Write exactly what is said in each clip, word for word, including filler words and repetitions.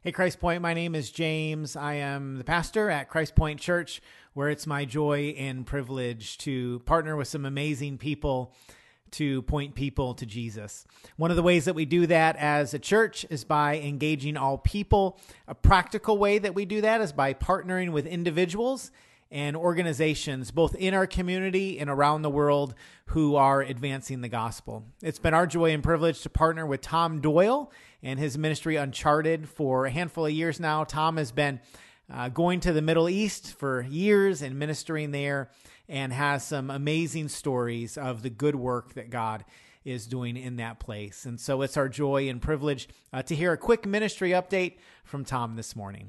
Hey, Christ Point, my name is James. I am the pastor at Christ Point Church, where it's my joy and privilege to partner with some amazing people to point people to Jesus. One of the ways that we do that as a church is by engaging all people. A practical way that we do that is by partnering with individuals and organizations, both in our community and around the world, who are advancing the gospel. It's been our joy and privilege to partner with Tom Doyle and his ministry Uncharted for a handful of years now. Tom has been uh, going to the Middle East for years and ministering there, and has some amazing stories of the good work that God is doing in that place. And so it's our joy and privilege uh, to hear a quick ministry update from Tom this morning.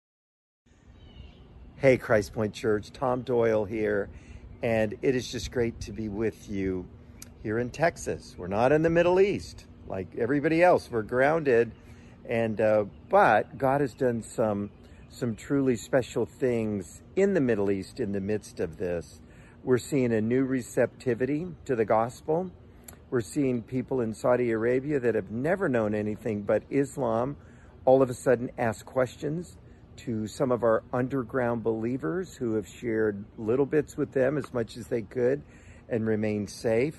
Hey, Christ Point Church, Tom Doyle here, and it is just great to be with you here in Texas. We're not in the Middle East like everybody else. We're grounded, and uh, but God has done some some truly special things in the Middle East in the midst of this. We're seeing a new receptivity to the gospel. We're seeing people in Saudi Arabia that have never known anything but Islam all of a sudden ask questions to some of our underground believers who have shared little bits with them as much as they could and remain safe.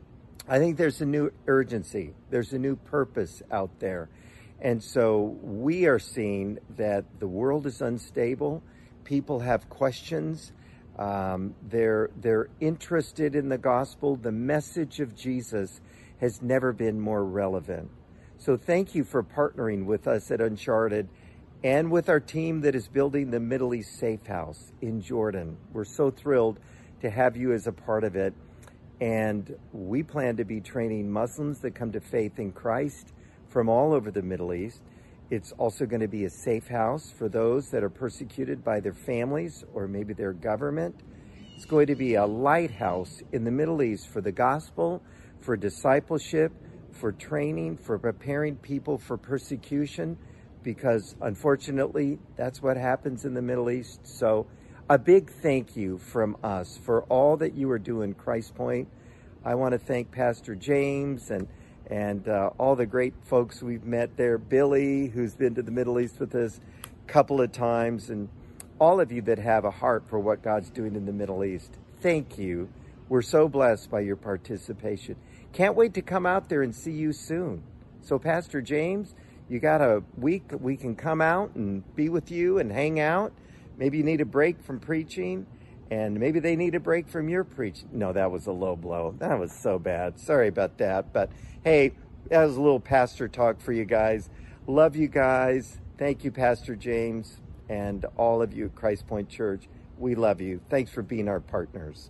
I think there's a new urgency. There's a new purpose out there. And so we are seeing that the world is unstable. People have questions. Um, they're, they're interested in the gospel. The message of Jesus has never been more relevant. So thank you for partnering with us at Uncharted and with our team that is building the Middle East Safe House in Jordan. We're so thrilled to have you as a part of it. And we plan to be training Muslims that come to faith in Christ from all over the Middle East. It's also going to be a safe house for those that are persecuted by their families or maybe their government. It's going to be a lighthouse in the Middle East for the gospel, for discipleship, for training, for preparing people for persecution, because unfortunately, that's what happens in the Middle East. So a big thank you from us for all that you are doing, Christ Point. I want to thank Pastor James and and uh, all the great folks we've met there. Billy, who's been to the Middle East with us a couple of times, and all of you that have a heart for what God's doing in the Middle East. Thank you. We're so blessed by your participation. Can't wait to come out there and see you soon. So Pastor James, you got a week that we can come out and be with you and hang out. Maybe you need a break from preaching, and maybe they need a break from your preaching. No, that was a low blow. That was so bad. Sorry about that. But hey, that was a little pastor talk for you guys. Love you guys. Thank you, Pastor James, and all of you at Christ Point Church. We love you. Thanks for being our partners.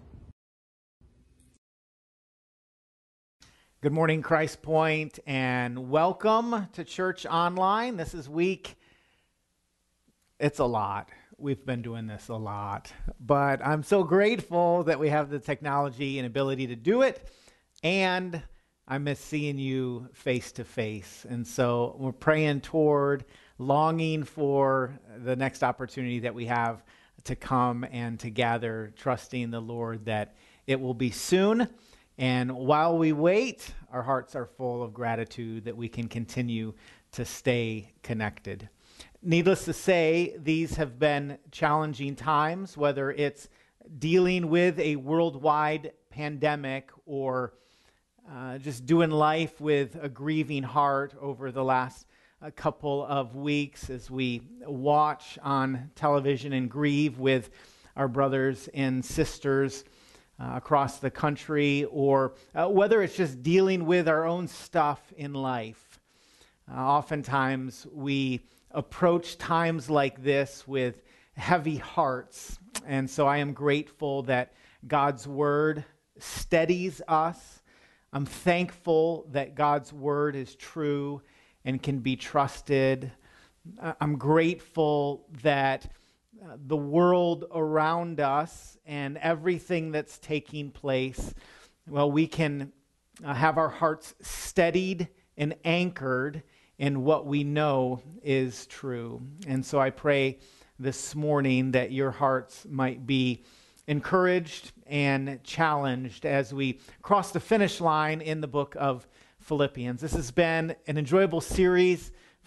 Good morning, Christ Point, and welcome to Church Online. This is week, it's a lot. We've been doing this a lot, but I'm so grateful that we have the technology and ability to do it, and I miss seeing you face to face. And so we're praying toward, longing for the next opportunity that we have to come and to gather, trusting the Lord that it will be soon. And while we wait, our hearts are full of gratitude that we can continue to stay connected. Needless to say, these have been challenging times, whether it's dealing with a worldwide pandemic or uh, just doing life with a grieving heart over the last uh, couple of weeks as we watch on television and grieve with our brothers and sisters Uh, across the country, or uh, whether it's just dealing with our own stuff in life. Uh, oftentimes we approach times like this with heavy hearts, and so I am grateful that God's word steadies us. I'm thankful that God's word is true and can be trusted. Uh, I'm grateful that Uh, the world around us and everything that's taking place, well, we can uh, have our hearts steadied and anchored in what we know is true. And so I pray this morning that your hearts might be encouraged and challenged as we cross the finish line in the book of Philippians. This has been an enjoyable series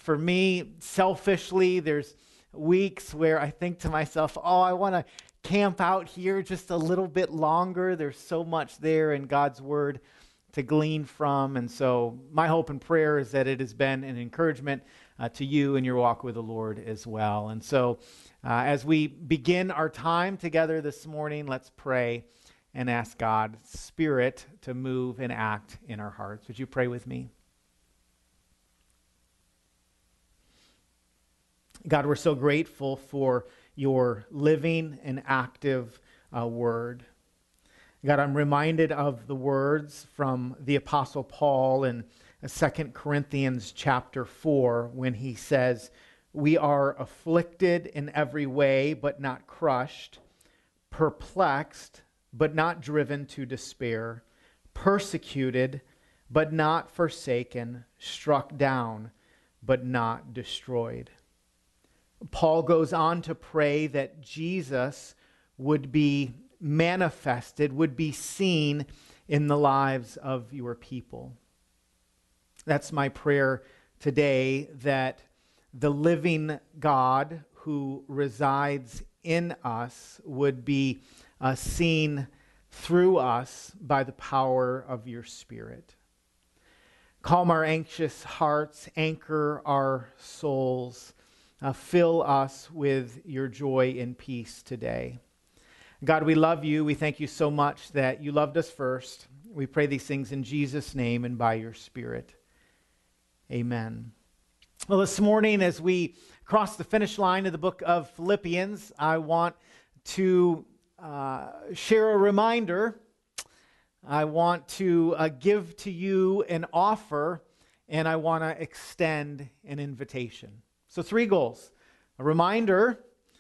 For me, selfishly, there's weeks where I think to myself, oh, I want to camp out here just a little bit longer. There's so much there in God's Word to glean from. And so my hope and prayer is that it has been an encouragement uh, to you in your walk with the Lord as well. And so uh, as we begin our time together this morning, let's pray and ask God's Spirit to move and act in our hearts. Would you pray with me? God, we're so grateful for your living and active uh, word. God, I'm reminded of the words from the Apostle Paul in Second Corinthians chapter four when he says, "We are afflicted in every way, but not crushed, perplexed, but not driven to despair, persecuted, but not forsaken, struck down, but not destroyed." Paul goes on to pray that Jesus would be manifested, would be seen in the lives of your people. That's my prayer today, that the living God who resides in us would be uh, seen through us by the power of your Spirit. Calm our anxious hearts, anchor our souls. Uh, fill us with your joy and peace today. God, we love you. We thank you so much that you loved us first. We pray these things in Jesus' name and by your Spirit. Amen. Well, this morning, as we cross the finish line of the book of Philippians, I want to uh, share a reminder. I want to uh, give to you an offer, and I want to extend an invitation. So three goals: a reminder,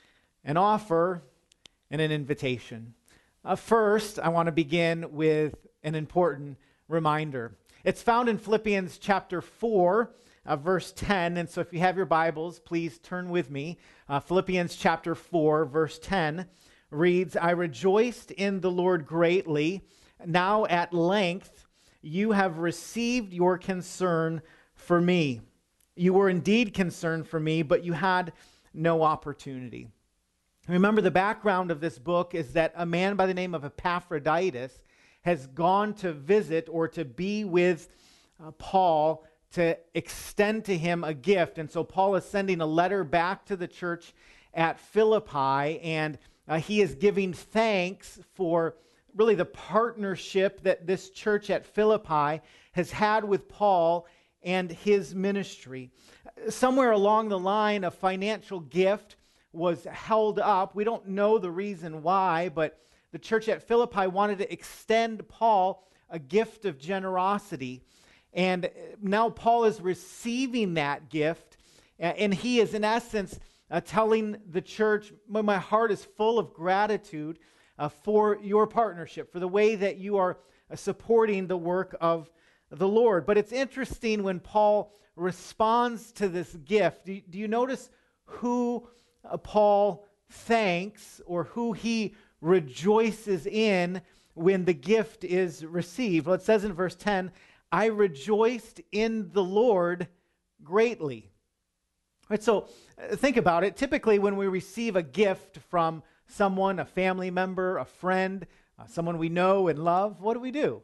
an offer, and an invitation. Uh, first, I want to begin with an important reminder. It's found in Philippians chapter four, uh, verse ten. And so if you have your Bibles, please turn with me. Uh, Philippians chapter four, verse ten reads, "I rejoiced in the Lord greatly. Now at length you have received your concern for me. You were indeed concerned for me, but you had no opportunity." Remember, the background of this book is that a man by the name of Epaphroditus has gone to visit or to be with uh, Paul to extend to him a gift. And so Paul is sending a letter back to the church at Philippi, and uh, he is giving thanks for really the partnership that this church at Philippi has had with Paul and his ministry. Somewhere along the line, a financial gift was held up. We don't know the reason why, but the church at Philippi wanted to extend Paul a gift of generosity. And now Paul is receiving that gift, and he is in essence uh, telling the church, my heart is full of gratitude uh, for your partnership, for the way that you are uh, supporting the work of the Lord. But it's interesting when Paul responds to this gift. Do, do you notice who uh, Paul thanks or who he rejoices in when the gift is received? Well, it says in verse ten, "I rejoiced in the Lord greatly." Right, so uh, think about it. Typically when we receive a gift from someone, a family member, a friend, uh, someone we know and love, what do we do?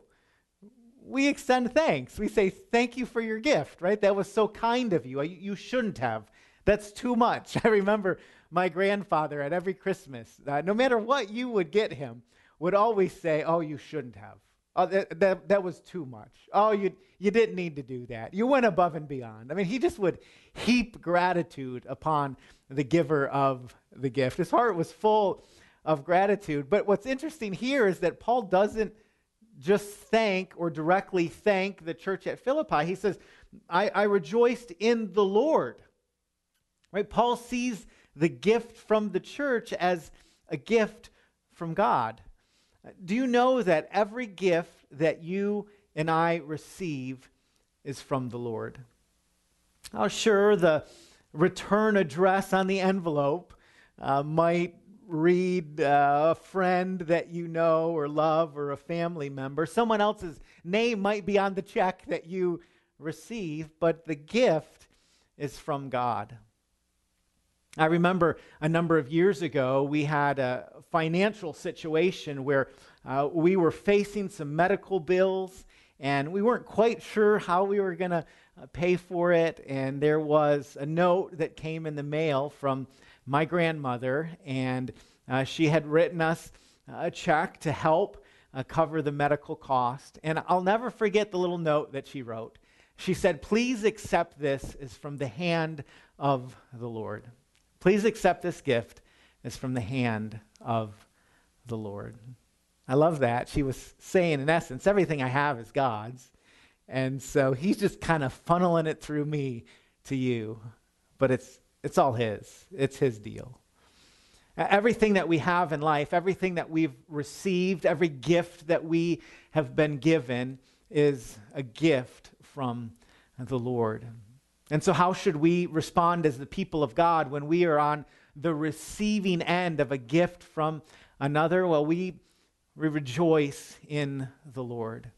We extend thanks. We say, thank you for your gift, right? That was so kind of you. You, you shouldn't have. That's too much. I remember my grandfather at every Christmas, uh, no matter what you would get him, would always say, oh, you shouldn't have. Oh, that, that, that was too much. Oh, you, you didn't need to do that. You went above and beyond. I mean, he just would heap gratitude upon the giver of the gift. His heart was full of gratitude. But what's interesting here is that Paul doesn't just thank or directly thank the church at Philippi. He says, I, I rejoiced in the Lord. Right? Paul sees the gift from the church as a gift from God. Do you know that every gift that you and I receive is from the Lord? Oh, sure, the return address on the envelope uh, might read uh, a friend that you know or love or a family member. Someone else's name might be on the check that you receive, but the gift is from God. I remember a number of years ago, we had a financial situation where uh, we were facing some medical bills, and we weren't quite sure how we were going to uh, pay for it. And there was a note that came in the mail from my grandmother, and uh, she had written us a check to help uh, cover the medical cost. And I'll never forget the little note that she wrote. She said, "Please accept this as from the hand of the Lord. Please accept this gift as from the hand of the Lord." I love that. She was saying, in essence, everything I have is God's. And so he's just kind of funneling it through me to you. But it's it's all his. It's his deal. Everything that we have in life, everything that we've received, every gift that we have been given is a gift from the Lord. And so how should we respond as the people of God when we are on the receiving end of a gift from another? Well, we, we rejoice in the Lord.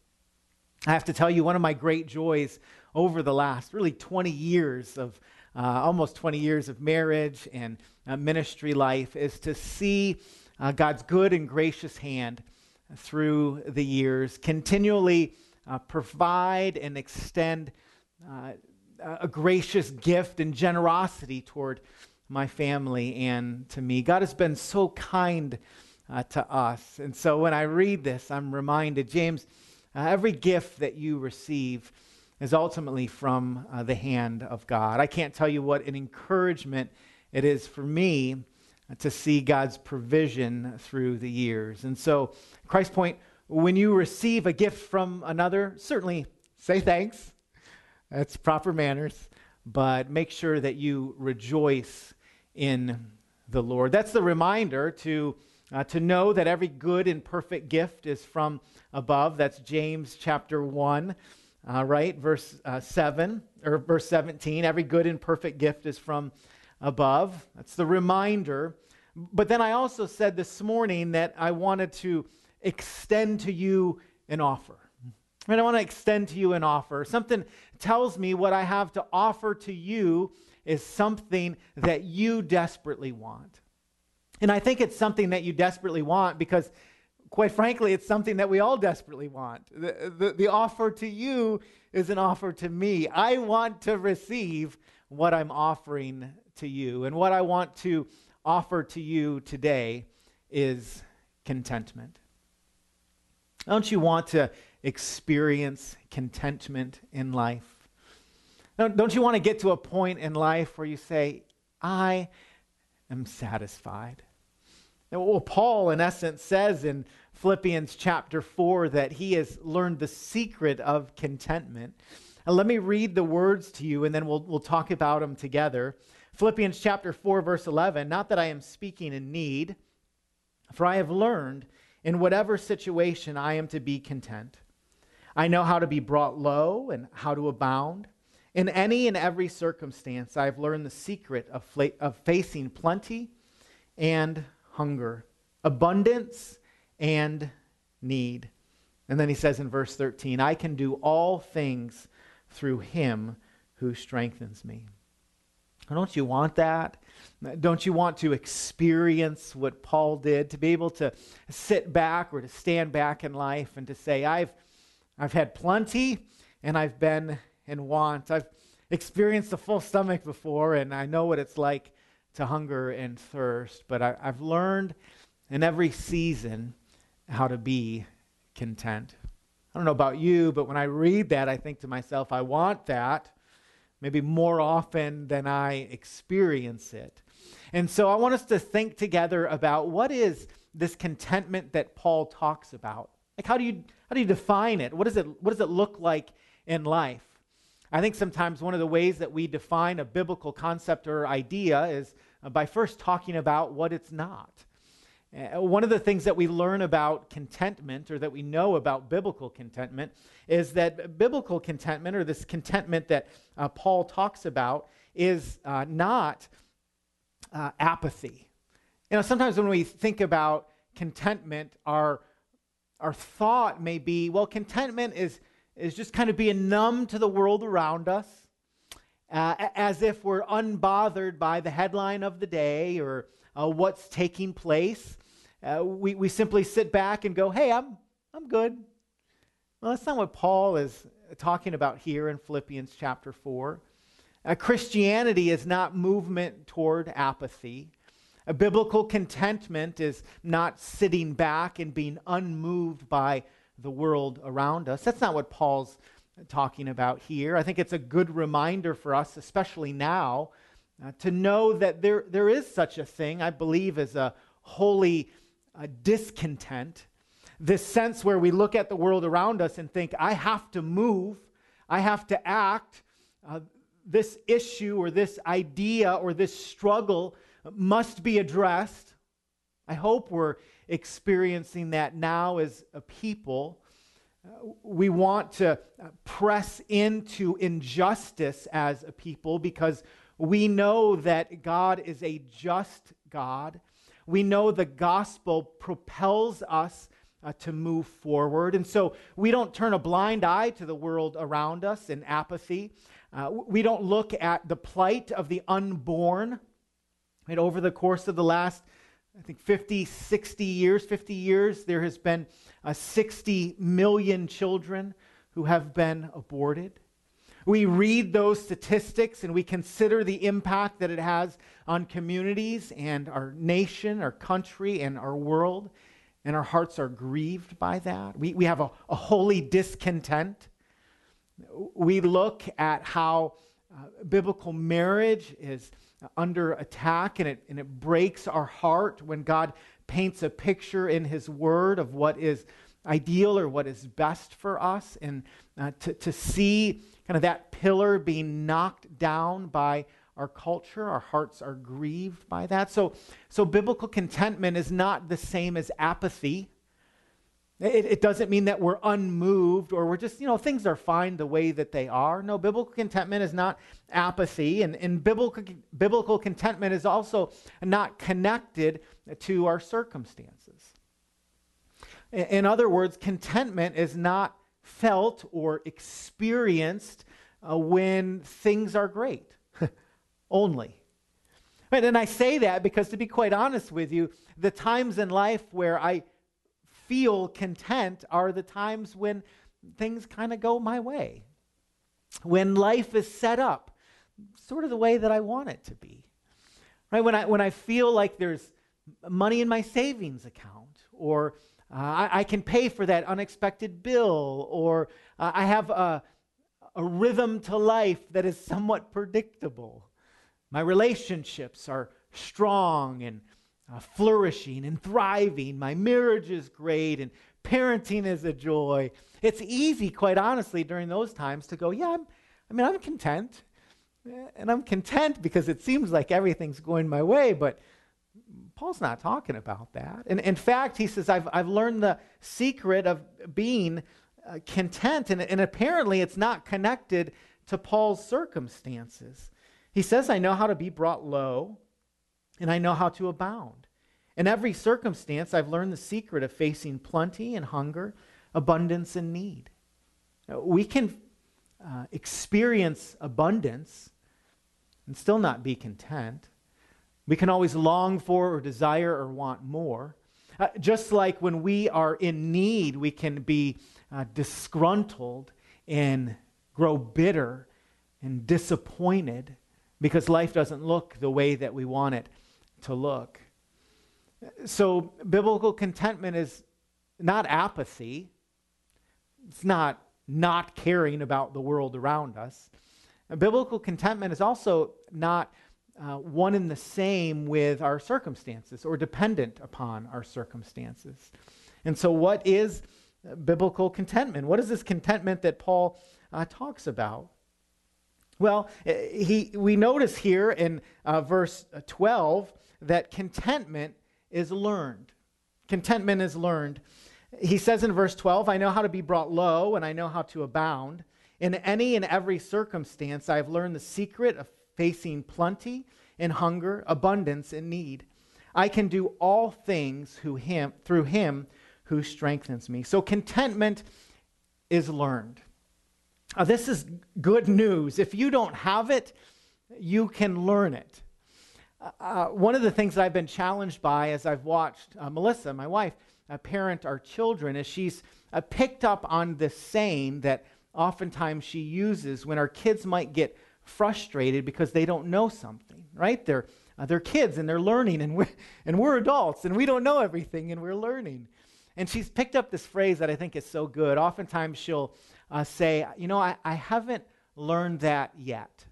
I have to tell you, one of my great joys over the last really twenty years of, uh, almost twenty years of marriage and uh, ministry life is to see uh, God's good and gracious hand through the years continually uh, provide and extend uh, a gracious gift and generosity toward my family and to me. God has been so kind uh, to us. And so when I read this, I'm reminded, James, uh, every gift that you receive is ultimately from uh, the hand of God. I can't tell you what an encouragement it is for me to see God's provision through the years. And so, Christ Point, when you receive a gift from another, certainly say thanks. That's proper manners, but make sure that you rejoice in the Lord. That's the reminder to uh, to know that every good and perfect gift is from above. That's James chapter one, uh, right? Verse uh, seven, or verse seventeen. Every good and perfect gift is from above. That's the reminder. But then I also said this morning that I wanted to extend to you an offer. And I want to extend to you an offer. Something tells me what I have to offer to you is something that you desperately want. And I think it's something that you desperately want because, quite frankly, it's something that we all desperately want. The, the, the offer to you is an offer to me. I want to receive what I'm offering to you. And what I want to offer to you today is contentment. Don't you want to experience contentment in life? Don't you want to get to a point in life where you say, I am satisfied? Well, Paul, in essence, says in Philippians chapter four that he has learned the secret of contentment. And let me read the words to you, and then we'll, we'll talk about them together. Philippians chapter four, verse eleven, "Not that I am speaking in need, for I have learned in whatever situation I am to be content. I know how to be brought low and how to abound. In any and every circumstance, I have learned the secret of, fla- of facing plenty and hunger, abundance and need." And then he says in verse thirteen, "I can do all things through him who strengthens me." Don't you want that? Don't you want to experience what Paul did, to be able to sit back or to stand back in life and to say, I've I've had plenty and I've been in want. I've experienced a full stomach before and I know what it's like to hunger and thirst, but I, I've learned in every season how to be content. I don't know about you, but when I read that, I think to myself, I want that. Maybe more often than I experience it. And so I want us to think together about what is this contentment that Paul talks about. Like how do you how do you define it? What does it what does it look like in life? I think sometimes one of the ways that we define a biblical concept or idea is by first talking about what it's not. Uh, one of the things that we learn about contentment, or that we know about biblical contentment, is that biblical contentment, or this contentment that uh, Paul talks about, is uh, not uh, apathy. You know, sometimes when we think about contentment, our our thought may be, well, contentment is is just kind of being numb to the world around us, uh, as if we're unbothered by the headline of the day or uh, what's taking place. Uh, we, we simply sit back and go, hey, I'm, I'm good. Well, that's not what Paul is talking about here in Philippians chapter four. Uh, Christianity is not movement toward apathy. A biblical contentment is not sitting back and being unmoved by the world around us. That's not what Paul's talking about here. I think it's a good reminder for us, especially now, uh, to know that there, there is such a thing, I believe, as a holy uh, discontent. This sense where we look at the world around us and think, I have to move, I have to act. Uh, this issue or this idea or this struggle must be addressed. I hope we're experiencing that now as a people. Uh, we want to uh, press into injustice as a people because we know that God is a just God. We know the gospel propels us Uh, to move forward. And so we don't turn a blind eye to the world around us in apathy. Uh, we don't look at the plight of the unborn. Right, over the course of the last, I think, fifty, sixty years, fifty years, there has been uh, sixty million children who have been aborted. We read those statistics and we consider the impact that it has on communities and our nation, our country, and our world. And our hearts are grieved by that. We, we have a, a holy discontent. We look at how uh, biblical marriage is under attack, and it, and it breaks our heart when God paints a picture in His Word of what is ideal or what is best for us. And uh, to, to see kind of that pillar being knocked down by our culture, our hearts are grieved by that. So, so biblical contentment is not the same as apathy. It, it doesn't mean that we're unmoved or we're just, you know, things are fine the way that they are. No, biblical contentment is not apathy. And, and biblical, biblical contentment is also not connected to our circumstances. In, in other words, contentment is not felt or experienced uh, when things are great. Only. And I say that because, to be quite honest with you, the times in life where I feel content are the times when things kind of go my way. When life is set up sort of the way that I want it to be. Right? When I when I feel like there's money in my savings account, or uh, I, I can pay for that unexpected bill, or uh, I have a, a rhythm to life that is somewhat predictable. My relationships are strong and uh, flourishing and thriving. My marriage is great and parenting is a joy. It's easy, quite honestly, during those times to go, yeah, I'm, I mean, I'm content. And I'm content because it seems like everything's going my way, but Paul's not talking about that. And in fact, he says, I've, I've learned the secret of being uh, content, and, and apparently it's not connected to Paul's circumstances. He says, I know how to be brought low, and I know how to abound. In every circumstance, I've learned the secret of facing plenty and hunger, abundance and need. We can uh, experience abundance and still not be content. We can always long for or desire or want more. Uh, just like when we are in need, we can be uh, disgruntled and grow bitter and disappointed because life doesn't look the way that we want it to look. So biblical contentment is not apathy. It's not not caring about the world around us. Biblical contentment is also not uh, one and the same with our circumstances or dependent upon our circumstances. And so what is biblical contentment? What is this contentment that Paul uh, talks about? Well, he we notice here in uh, verse twelve that contentment is learned. Contentment is learned. He says in verse twelve, I know how to be brought low and I know how to abound. In any and every circumstance, I've learned the secret of facing plenty and hunger, abundance and need. I can do all things who him, through him who strengthens me. So contentment is learned. Uh, this is good news. If you don't have it, you can learn it. Uh, one of the things that I've been challenged by as I've watched uh, Melissa, my wife, uh, parent our children, is she's uh, picked up on this saying that oftentimes she uses when our kids might get frustrated because they don't know something, right? They're uh, they're kids and they're learning, and we're, and we're adults and we don't know everything and we're learning. And she's picked up this phrase that I think is so good. Oftentimes she'll uh, say, you know, I, I haven't learned that yet.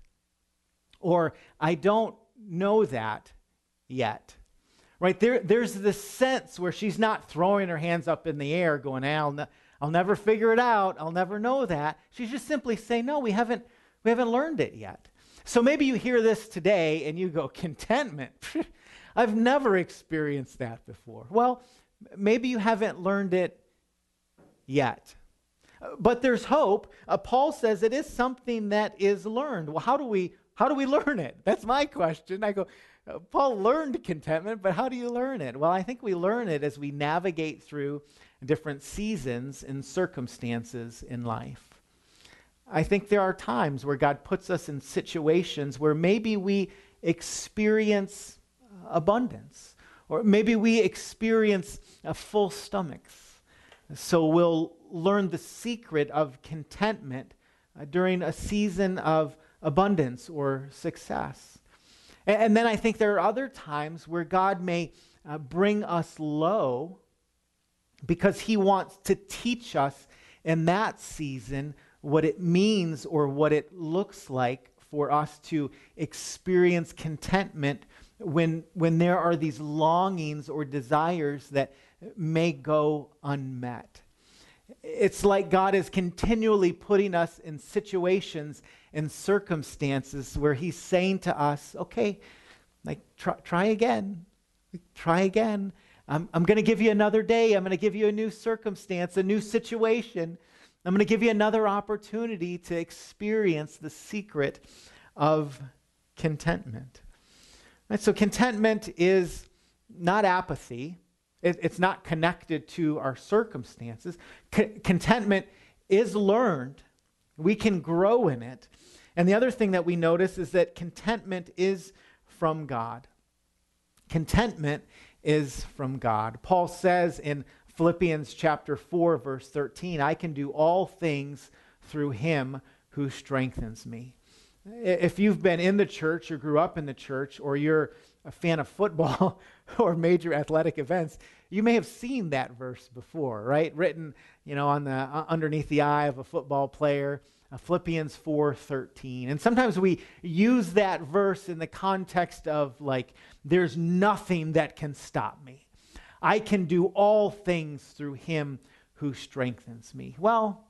Or I don't know that yet. Right? There, there's this sense where she's not throwing her hands up in the air going, I'll, ne- I'll never figure it out. I'll never know that. She's just simply saying, no, we haven't, we haven't learned it yet. So maybe you hear this today and you go, contentment. I've never experienced that before. Well, maybe you haven't learned it yet. But there's hope. Uh, Paul says it is something that is learned. Well, how do we how do we learn it? That's my question. I go, uh, Paul learned contentment, but how do you learn it? Well, I think we learn it as we navigate through different seasons and circumstances in life. I think there are times where God puts us in situations where maybe we experience abundance, or maybe we experience uh, full stomachs. So we'll learn the secret of contentment uh, during a season of abundance or success. And, and then I think there are other times where God may uh, bring us low because he wants to teach us in that season what it means or what it looks like for us to experience contentment when, when there are these longings or desires that may go unmet. It's like God is continually putting us in situations and circumstances where he's saying to us, okay, like try, try again, try again. I'm, I'm going to give you another day. I'm going to give you a new circumstance, a new situation. I'm going to give you another opportunity to experience the secret of contentment. Right? So contentment is not apathy. It, it's not connected to our circumstances. C- contentment is learned. We can grow in it. And the other thing that we notice is that contentment is from God. Contentment is from God. Paul says in Philippians chapter four, verse thirteen, I can do all things through him who strengthens me. If you've been in the church or grew up in the church, or you're a fan of football or major athletic events, you may have seen that verse before, right? Written, you know, on the uh, underneath the eye of a football player, uh, Philippians four thirteen. And sometimes we use that verse in the context of like, there's nothing that can stop me. I can do all things through him who strengthens me. Well,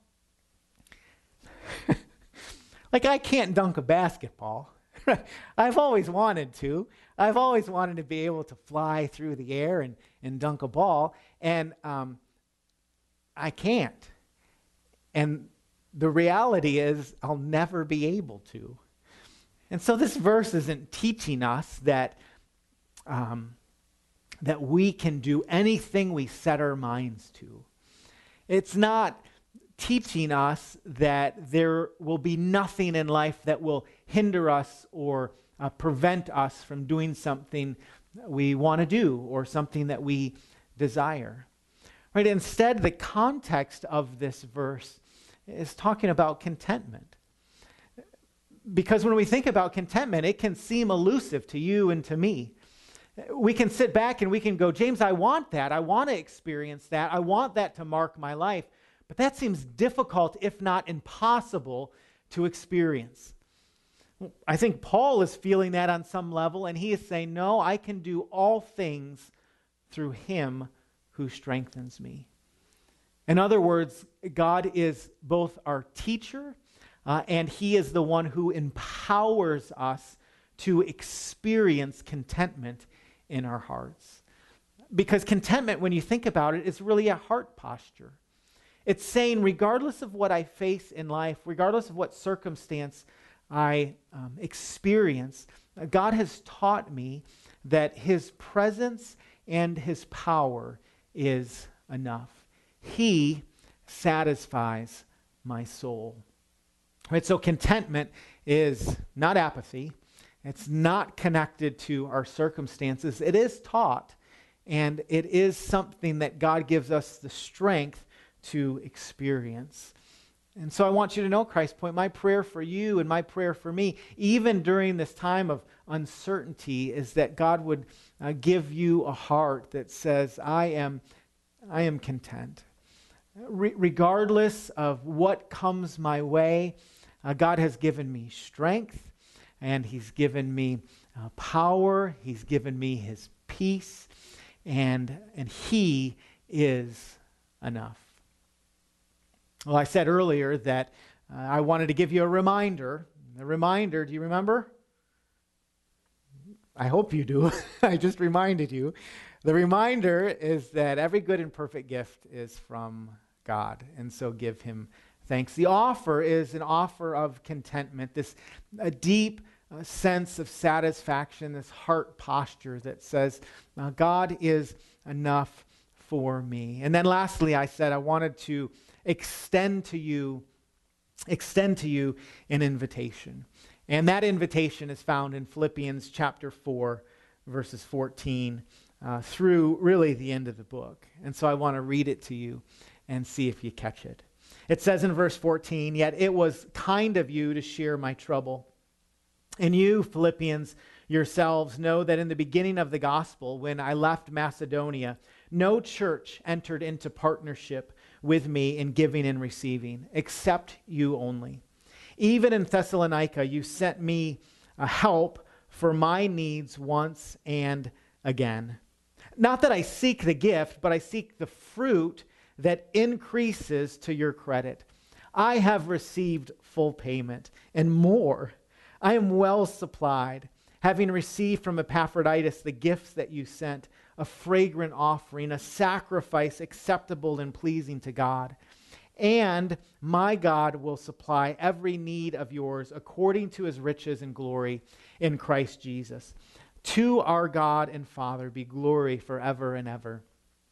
like I can't dunk a basketball. I've always wanted to. I've always wanted to be able to fly through the air and, and dunk a ball, and um, I can't. And the reality is I'll never be able to. And so this verse isn't teaching us that um, that we can do anything we set our minds to. It's not teaching us that there will be nothing in life that will hinder us or uh, prevent us from doing something that we want to do or something that we desire. Right? Instead, the context of this verse is talking about contentment. Because when we think about contentment, it can seem elusive to you and to me. We can sit back and we can go, James, I want that. I want to experience that. I want that to mark my life. But that seems difficult, if not impossible, to experience. I think Paul is feeling that on some level, and he is saying, no, I can do all things through him who strengthens me. In other words, God is both our teacher, uh, and he is the one who empowers us to experience contentment in our hearts. Because contentment, when you think about it, is really a heart posture. It's saying, regardless of what I face in life, regardless of what circumstance I um, experience, God has taught me that his presence and his power is enough. He satisfies my soul. Right? So contentment is not apathy. It's not connected to our circumstances. It is taught, and it is something that God gives us the strength to experience. And so I want you to know, Christ Point, my prayer for you and my prayer for me, even during this time of uncertainty, is that God would uh, give you a heart that says, I am, I am content. Re- regardless of what comes my way, uh, God has given me strength, and He's given me uh, power. He's given me His peace, and, and He is enough. Well, I said earlier that uh, I wanted to give you a reminder. A reminder, do you remember? I hope you do. I just reminded you. The reminder is that every good and perfect gift is from God, and so give Him thanks. The offer is an offer of contentment, this a deep uh, sense of satisfaction, this heart posture that says, uh, God is enough for me. And then lastly, I said I wanted to extend to you, extend to you an invitation. And that invitation is found in Philippians chapter four, verses fourteen, uh, through really the end of the book. And so I want to read it to you and see if you catch it. It says in verse fourteen, "Yet it was kind of you to share my trouble. And you, Philippians, yourselves know that in the beginning of the gospel, when I left Macedonia, no church entered into partnership with me in giving and receiving, except you only. Even in Thessalonica, you sent me a help for my needs once and again. Not that I seek the gift, but I seek the fruit that increases to your credit. I have received full payment and more. I am well supplied, having received from Epaphroditus the gifts that you sent, a fragrant offering, a sacrifice acceptable and pleasing to God. And my God will supply every need of yours according to His riches and glory in Christ Jesus. To our God and Father be glory forever and ever.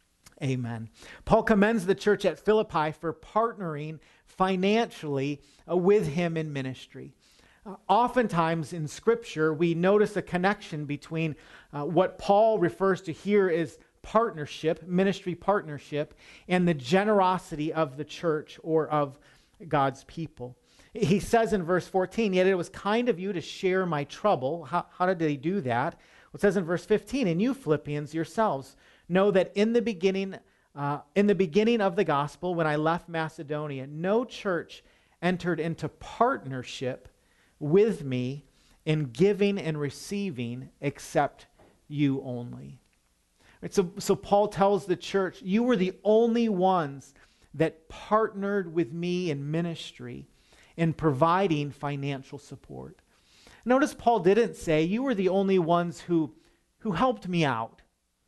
Amen." Paul commends the church at Philippi for partnering financially uh, with him in ministry. Uh, oftentimes in Scripture, we notice a connection between uh, what Paul refers to here as partnership, ministry partnership, and the generosity of the church or of God's people. He says in verse fourteen, "Yet it was kind of you to share my trouble." How, how did he do that? Well, it says in verse fifteen, "And you, Philippians, yourselves know that in the beginning, uh, in the beginning of the gospel, when I left Macedonia, no church entered into partnership with me in giving and receiving except you only." Right, so, so Paul tells the church, you were the only ones that partnered with me in ministry in providing financial support. Notice Paul didn't say, you were the only ones who, who helped me out,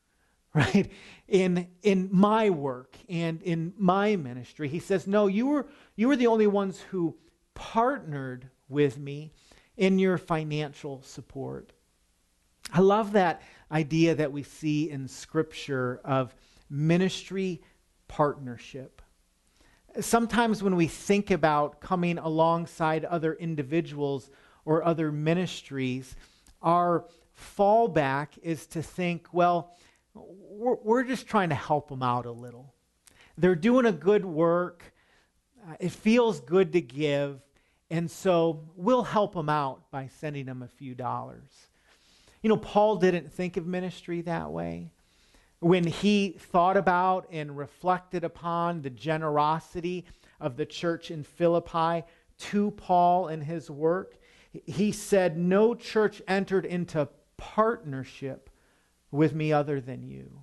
right, in, in my work and in my ministry. He says, no, you were, you were the only ones who partnered with me in your financial support. I love that idea that we see in Scripture of ministry partnership. Sometimes when we think about coming alongside other individuals or other ministries, our fallback is to think, well, we're, we're just trying to help them out a little. They're doing a good work. Uh, it feels good to give. And so we'll help them out by sending them a few dollars. You know, Paul didn't think of ministry that way. When he thought about and reflected upon the generosity of the church in Philippi to Paul and his work, he said, no church entered into partnership with me other than you.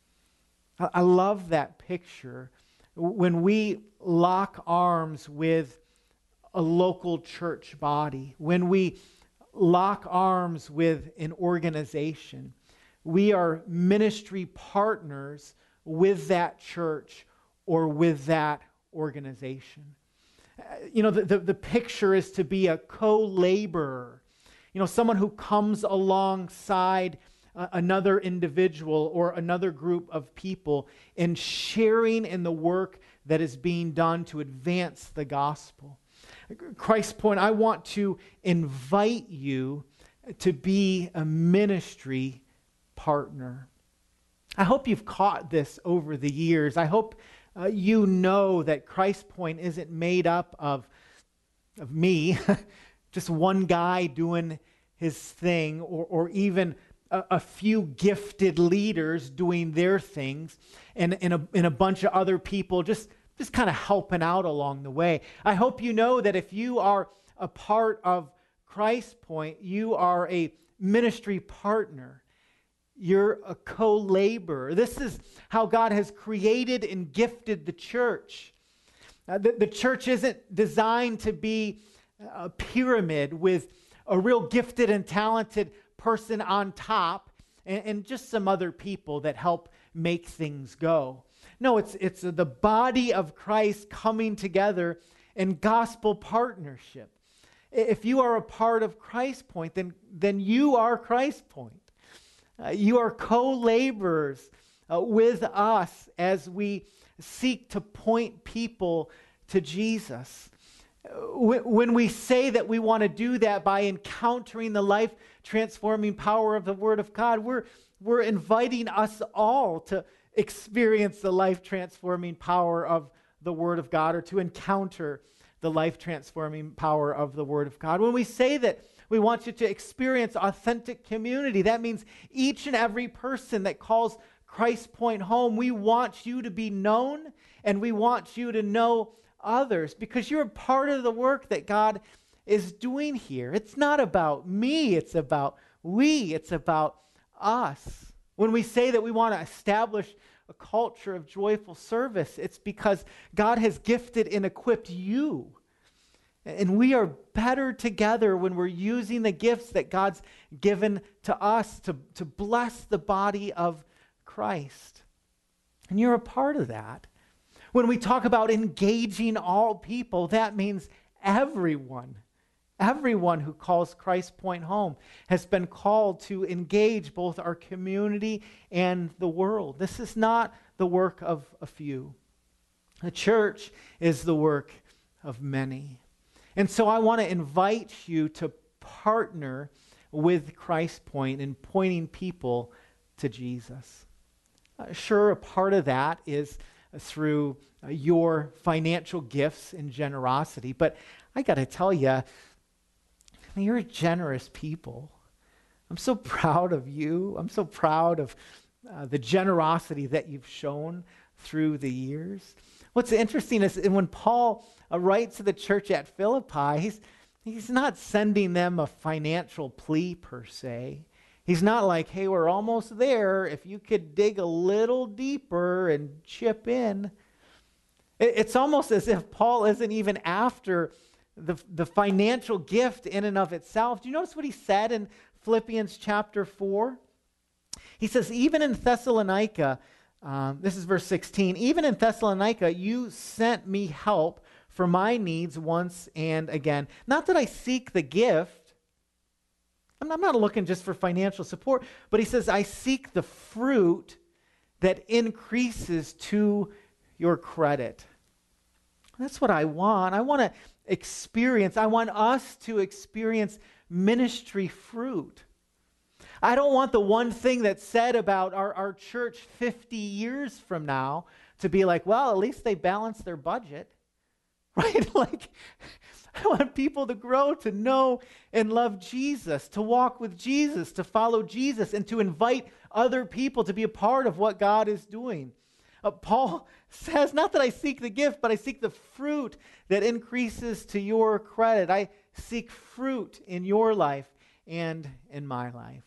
I love that picture. When we lock arms with a local church body, when we lock arms with an organization, we are ministry partners with that church or with that organization. Uh, you know, the, the, the picture is to be a co-laborer, you know, someone who comes alongside uh, another individual or another group of people in sharing in the work that is being done to advance the gospel. Christ Point, I want to invite you to be a ministry partner. I hope you've caught this over the years. I hope uh, you know that Christ Point isn't made up of, of me, just one guy doing his thing, or, or even a, a few gifted leaders doing their things, and, and, a, and a bunch of other people just, just kind of helping out along the way. I hope you know that if you are a part of Christ Point, you are a ministry partner. You're a co-laborer. This is how God has created and gifted the church. Uh, the, the church isn't designed to be a pyramid with a real gifted and talented person on top and, and just some other people that help make things go. No, it's, it's the body of Christ coming together in gospel partnership. If you are a part of Christ Point, then, then you are Christ Point. Uh, you are co-laborers uh, with us as we seek to point people to Jesus. Uh, when we say that we want to do that by encountering the life-transforming power of the Word of God, we're, we're inviting us all to experience the life-transforming power of the Word of God, or to encounter the life-transforming power of the Word of God. When we say that we want you to experience authentic community, that means each and every person that calls Christ Point home, we want you to be known, and we want you to know others, because you're a part of the work that God is doing here. It's not about me, it's about we, it's about us. When we say that we want to establish a culture of joyful service, it's because God has gifted and equipped you. And we are better together when we're using the gifts that God's given to us to, to bless the body of Christ. And you're a part of that. When we talk about engaging all people, that means everyone. Everyone who calls Christ Point home has been called to engage both our community and the world. This is not the work of a few. The church is the work of many. And so I want to invite you to partner with Christ Point in pointing people to Jesus. Uh, sure, a part of that is through uh, your financial gifts and generosity, but I got to tell you, you're generous people. I'm so proud of you. I'm so proud of uh, the generosity that you've shown through the years. What's interesting is when Paul uh, writes to the church at Philippi, he's, he's not sending them a financial plea per se. He's not like, hey, we're almost there. If you could dig a little deeper and chip in. It, it's almost as if Paul isn't even after the, the financial gift in and of itself. Do you notice what he said in Philippians chapter four? He says, even in Thessalonica, Um, this is verse sixteen. Even in Thessalonica, you sent me help for my needs once and again. Not that I seek the gift. I'm I'm not looking just for financial support, but he says, I seek the fruit that increases to your credit. That's what I want. I want to experience, I want us to experience ministry fruit. I don't want the one thing that's said about our, our church fifty years from now to be like, well, at least they balanced their budget, right? Like, I want people to grow, to know and love Jesus, to walk with Jesus, to follow Jesus, and to invite other people to be a part of what God is doing. Uh, Paul says, not that I seek the gift, but I seek the fruit that increases to your credit. I seek fruit in your life and in my life.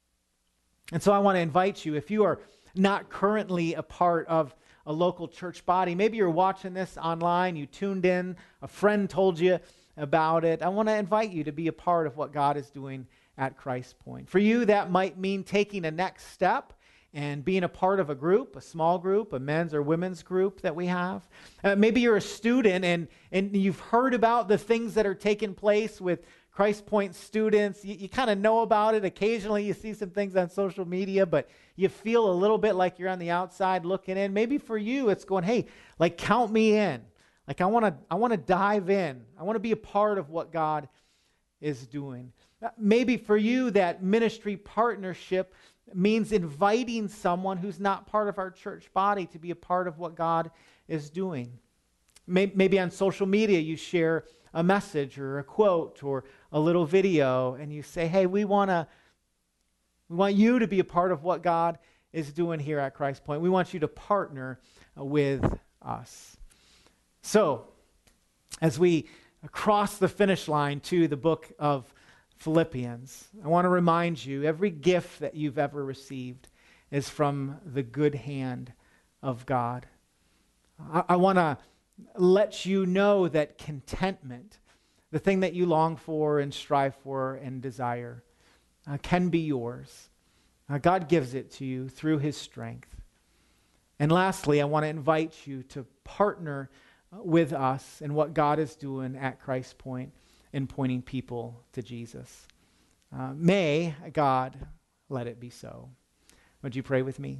And so I want to invite you, if you are not currently a part of a local church body, maybe you're watching this online, you tuned in, a friend told you about it, I want to invite you to be a part of what God is doing at Christ Point. For you, that might mean taking a next step and being a part of a group, a small group, a men's or women's group that we have. Uh, maybe you're a student and, and you've heard about the things that are taking place with Christ Point students. You, you kind of know about it. Occasionally you see some things on social media, but you feel a little bit like you're on the outside looking in. Maybe for you it's going, hey, like count me in. Like I want to I want to dive in. I want to be a part of what God is doing. Uh, Maybe for you that ministry partnership means inviting someone who's not part of our church body to be a part of what God is doing. May- Maybe on social media you share a message or a quote or a little video and you say, hey, we want to we want you to be a part of what God is doing here at Christ Point. We want you to partner with us. So, as we cross the finish line to the book of Philippians, I want to remind you, every gift that you've ever received is from the good hand of God. I, I want to let you know that contentment, the thing that you long for and strive for and desire, uh, can be yours. Uh, God gives it to you through his strength. And lastly, I want to invite you to partner with us in what God is doing at Christ Point in pointing people to Jesus. Uh, may God let it be so. Would you pray with me?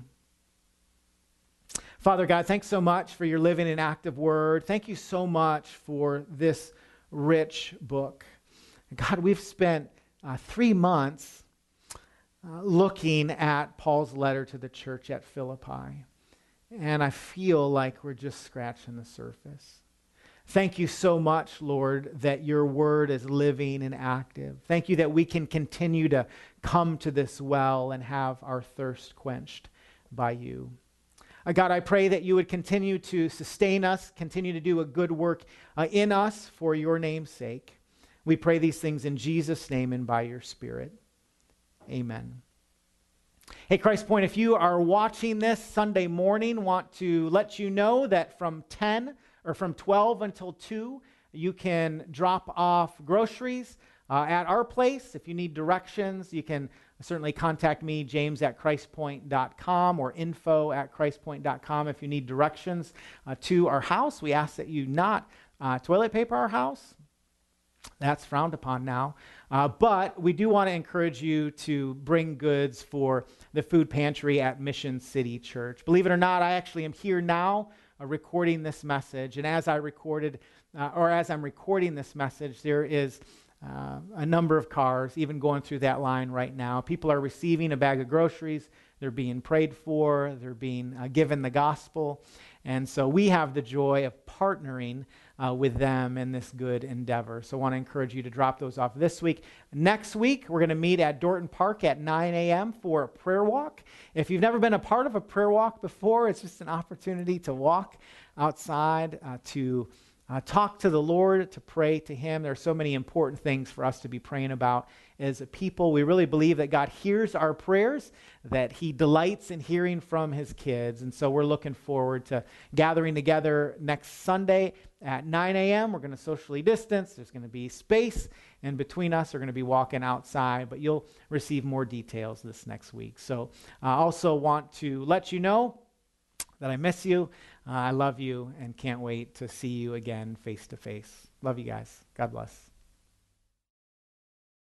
Father God, thanks so much for your living and active word. Thank you so much for this rich book. God, we've spent uh, three months uh, looking at Paul's letter to the church at Philippi. And I feel like we're just scratching the surface. Thank you so much, Lord, that your word is living and active. Thank you that we can continue to come to this well and have our thirst quenched by you. Uh, God, I pray that you would continue to sustain us, continue to do a good work uh, in us for your name's sake. We pray these things in Jesus' name and by your Spirit. Amen. Hey, Christ Point, if you are watching this Sunday morning, want to let you know that from ten or from twelve until two, you can drop off groceries uh, at our place. If you need directions, you can certainly contact me, James at christpoint dot com or info at christpoint dot com if you need directions uh, to our house. We ask that you not uh, toilet paper our house. That's frowned upon now. Uh, but we do want to encourage you to bring goods for the food pantry at Mission City Church. Believe it or not, I actually am here now uh, recording this message. And as I recorded, uh, or as I'm recording this message, there is uh, a number of cars even going through that line right now. People are receiving a bag of groceries. They're being prayed for. They're being uh, given the gospel. And so we have the joy of partnering uh, with them in this good endeavor. So I want to encourage you to drop those off this week. Next week, we're going to meet at Dorton Park at nine a.m. for a prayer walk. If you've never been a part of a prayer walk before, it's just an opportunity to walk outside, uh, to uh, talk to the Lord, to pray to him. There are so many important things for us to be praying about as a people. We really believe that God hears our prayers, that he delights in hearing from his kids. And so we're looking forward to gathering together next Sunday at nine a.m. We're going to socially distance. There's going to be space in between us. We're going to be walking outside, but you'll receive more details this next week. So I uh, also want to let you know that I miss you. Uh, I love you and can't wait to see you again face to face. Love you guys. God bless.